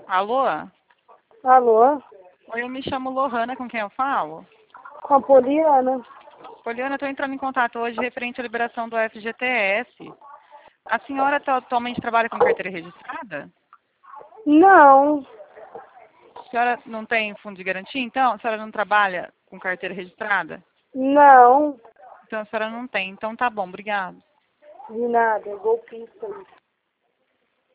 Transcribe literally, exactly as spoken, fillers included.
Alô? Alô? Oi, eu me chamo Lohana, com quem eu falo? Com a Poliana? Poliana, estou entrando em contato hoje referente à liberação do F G T S. A senhora tá- atualmente trabalha com carteira registrada? Não, A senhora não tem fundo de garantia, então? A senhora não trabalha com carteira registrada? não, Então a senhora não tem. Então tá bom, obrigada. de nada, é golpista.